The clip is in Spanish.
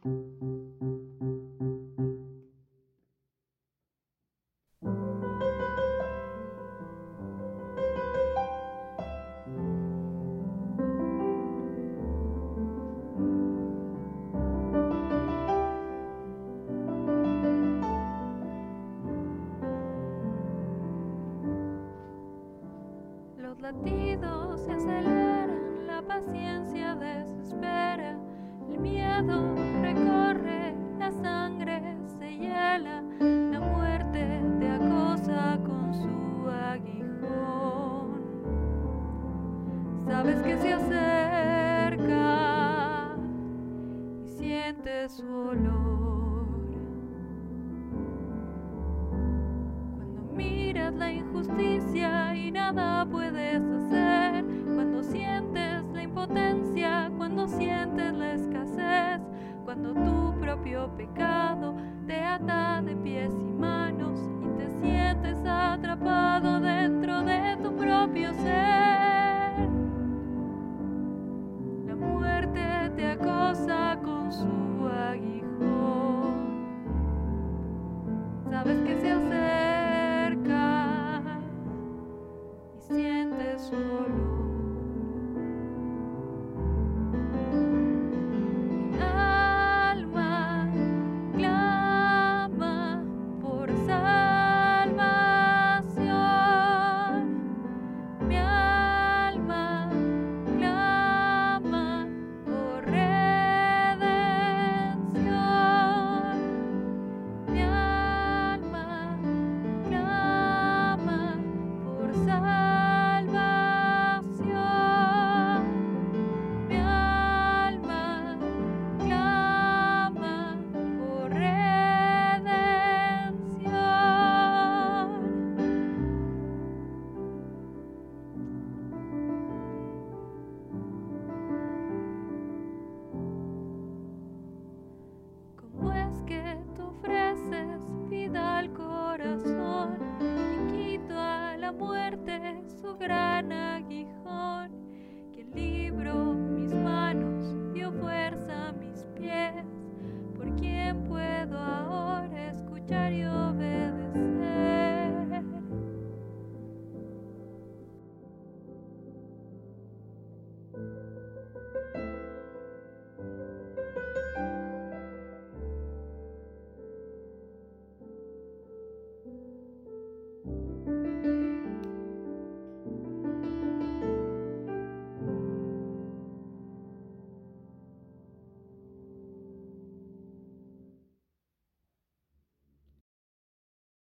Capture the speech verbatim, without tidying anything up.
Los latidos se aceleran, la paciencia desespera, el miedo recorre, la sangre se hiela, la muerte te acosa con su aguijón. Sabes que se acerca y sientes su olor. Cuando miras la injusticia y nada puedes hacer, cuando sientes la impotencia, cuando sientes la escasez, cuando tu propio pecado te ata de pies y manos y te sientes atrapado dentro de tu propio ser. La muerte te acosa con su aguijón. Sabes que se acerca y sientes su olor. Mi alma clama por salvación. Mi alma clama por redención. Mi alma clama por salvación. Mi alma clama por redención. ¿Cómo es que tú ofreces vida al corazón y quito a la muerte su gracia?